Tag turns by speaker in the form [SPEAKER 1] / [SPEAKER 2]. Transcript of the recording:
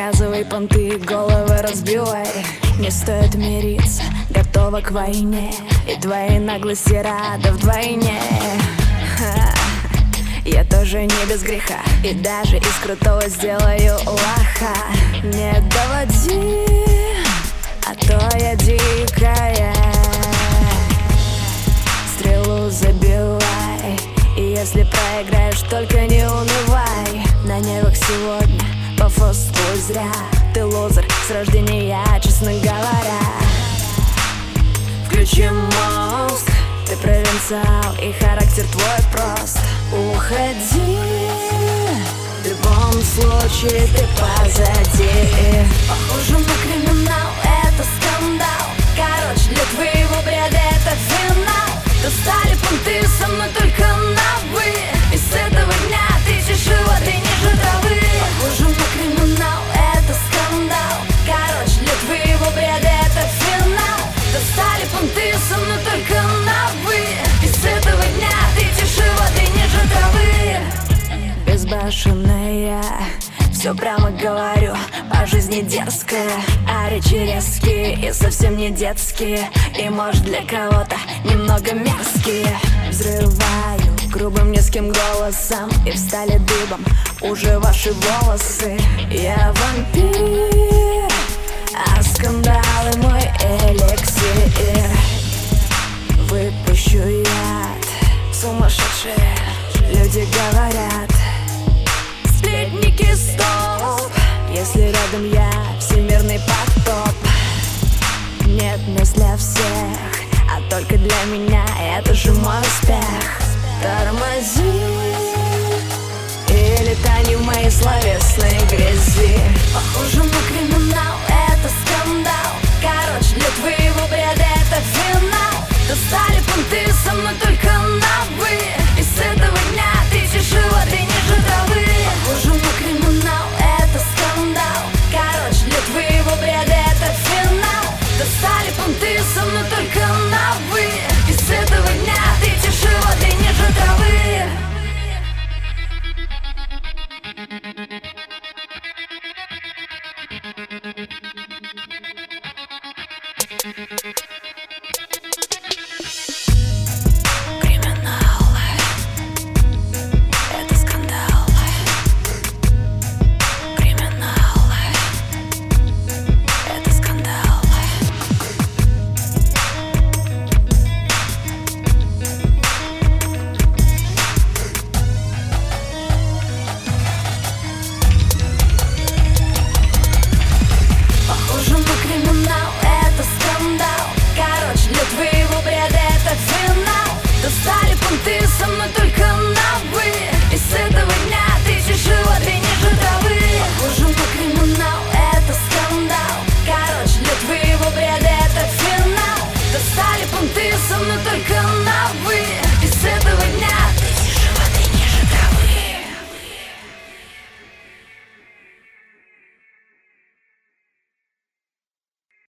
[SPEAKER 1] Показывай понты, головы разбивай. Не стоит мириться, готова к войне. И твоей наглости рада вдвойне. Я тоже не без греха, и даже из крутого сделаю лоха. Не доводи, а то я дикая. Стрелу забивай, и если проиграешь, только не унывай. На нервах сегодня пафос твой зря. Ты лузер с рождения, честно говоря. Включи мозг, ты провинциал, и характер твой прост. Уходи, в любом случае ты позади. Похоже на криминал, это скандал. Короче, для твоего бреда это финал. Достали понты со мной только на «вы». И с этого дня ты тише воды ниже травы. Похоже на криминал, это скандал. Короче, для твоего бреда это финал. Достали понты со мной только на «вы». И с этого дня ты тише воды ниже травы. Безбашенная, все прямо говорю, по жизни дерзкая. А речи резкие и совсем не детские. И может для кого-то немного мерзкие. Взрываю грубым низким голосом, и встали дыбом уже ваши волосы. Я вампир, а скандалы мой эликсир. Выпущу яд, сумасшедшие люди говорят. Сплетники, стоп, если рядом я, всемирный потоп. Нет мест для всех, а только для меня, это же мой успех. Тормози, или тани в моей словесной грязи. Похоже на криминал, это скандал. Короче, для твоего бреда это финал. Достали понты со мной только на «вы». И с этого дня ты тише воды ниже травы. Похоже на криминал, это скандал. Короче, для твоего бреда это финал. Достали понты со мной только на «вы». И с этого дня ты тише воды ниже травы. Достали понты со мной.